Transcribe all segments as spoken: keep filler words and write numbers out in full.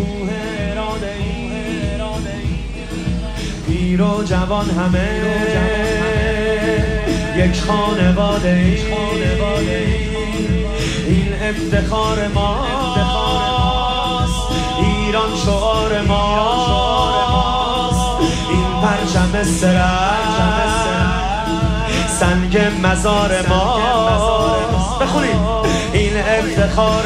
کوه اراده ای، پیر و جوان همه یک خانواده ای. این افتخار ماست، ایران شعار ماست. این پرچم سرد سنگ مزار ماست. بخونید این افتخار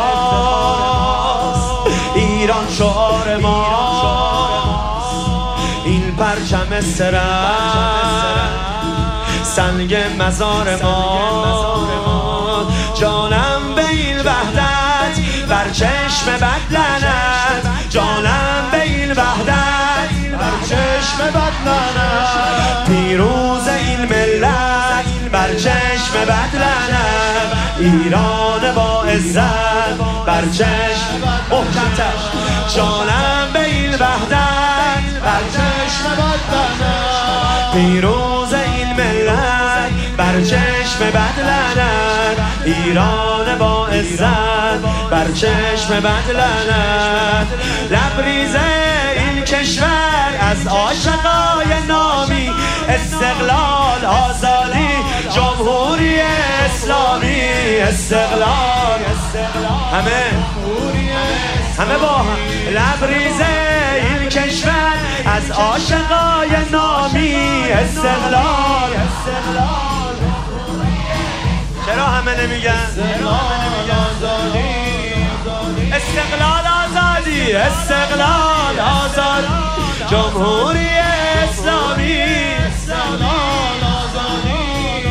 ماست، ایران شعار ماست. این پرچم سرد سنگ مزار ماست. جانم به این وحدت بر چشم بد لعنت، جانم به این وحدت بر چشم بد لعنت. پیروز این ملت بر چشم بد لعنت. ایران با عزت بر چشم محکمتر. جانم به این وحدت بر چشم بد لعنت. پیروز این ملت بر چشم بد لعنت. ایران با عزت بر چشم بد لعنت. لبریز این کشور از عاشقای نامی، استقلال، آزادی، جمهوری اسلامی. استقلال همه همه با هم. لبریز این کشور از عاشقای نامی، استقلال. چرا همه نمیگن؟ استقلال آزادی، استقلال آزادی، جمهوری اسلامی. استقلال آزادی،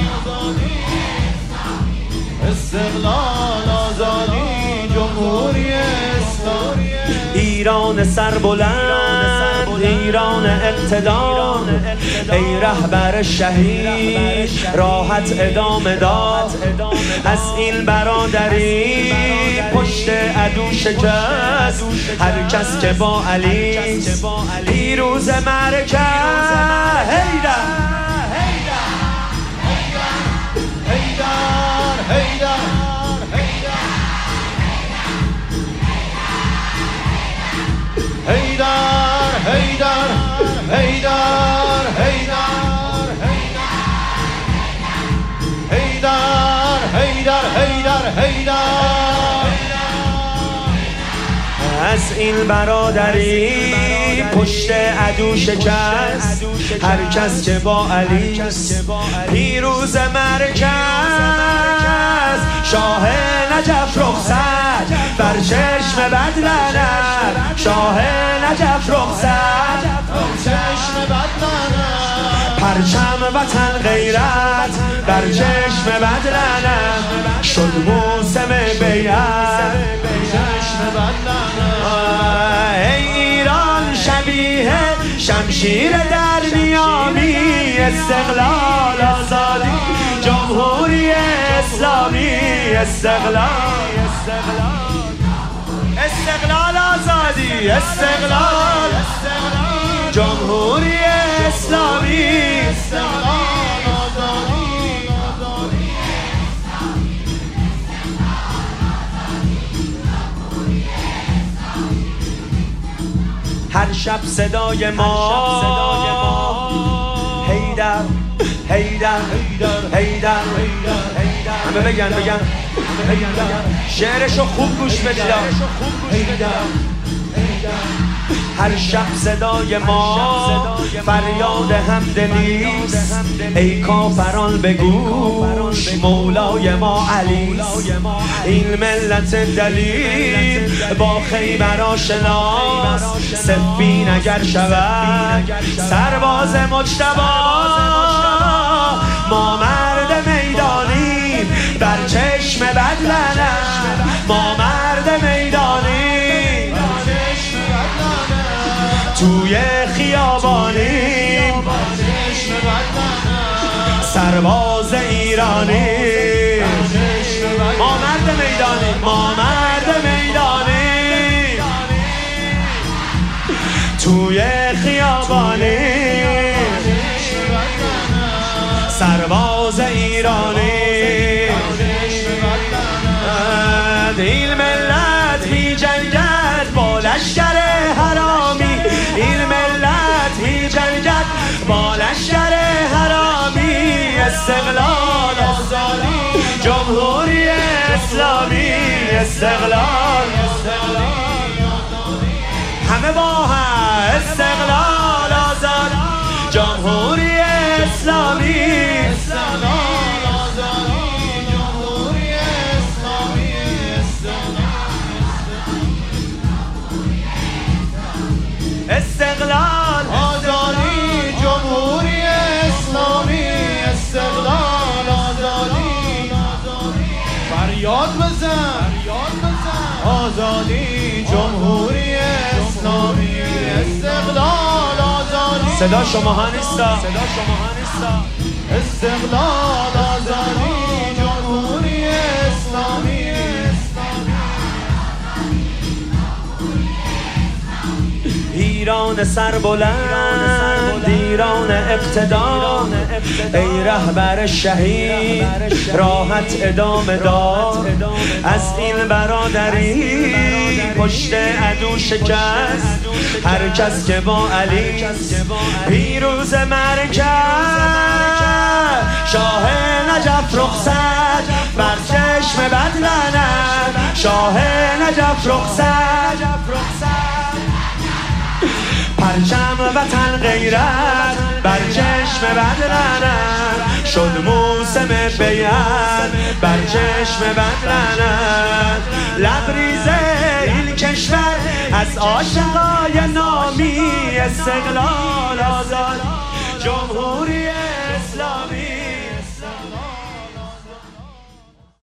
استقلال آزادی، جمهوری اسلامی. ایران سربلند، ایران اقتدار، ای رهبر شهید راحت ادامه داد. از این برادری پشت عدو شکست هر کس که با علی پیروز مرکز. هیدر هیدر هیدر هیدر هیدر هیدر هیدر هیدر هیدر هیدر. از این برادری پشت عدو شکست هر کس که با علی پیروز مرکز. شاه نجف رخصت بر چشم بد لعنت. شاه نجف رخصت بر چشم بد لعنت. پرچم وطن غیرت بر چشم بد لعنت. شد موسم بیعت بر چشم بد لعنت. ای ایران شبیه شمشیر در نیامی، استقلال آزادی، جمهوری اسلامی. استقلال استقلال آزادی، استقلال جمهوری اسلامی. استقلال آزادی. هر شب صدای ما هیدر هیدر هیدر. همه بگن بگن شعرشو خوب گوش بدید. هر شب صدای ما فریاد همدلیست. ای کافران بگوش مولای ما علیست. این ملت دلیر با خیبر آشناست. سفین اگر شود سرباز مجتبی. ما مرد میدانیم بر چشم بد لعنت. ما مرد میدانیم بر چشم بد لعنت. توی خیابانیم بر چشم بد لعنت. سرباز ایرانی بر چشم بد لعنت. ما مرد میدانیم، ما مرد میدانیم. توی خیابانیم سرباز ایرانی. این ملت می جنگد با لشکر جمهوری اسلامی، استقلال همه با هم، استقلال آزاد، جمهوری اسلامی، استقلال آزادی، جمهوری اسلامی، استقلال آزادی، جمهوری اسلامی، استقلال آزادی، فریاد بزن آزادی، جمهوری اسلامی، استقلال آزادی. صدا شماها نیستا، صدا شماها نیستا. استقلال آزادی، جمهوری اسلامی، ایران سربلند، ایران اقتدار، ای رهبر شهید راحت ادامه داد. از این برادری پشت عدو شکست هر کس که با علی پیروز مرکز. شاه نجف رخصت بر چشم بد لعنت، شاه نجف رخصت پرچم وطن غیرت بر چشم بد لعنت، شد موسم بیعت بر چشم بد لعنت. لبریزه این کشور از عاشقای نامی، استقلال آزاد، جمهوری اسلامی.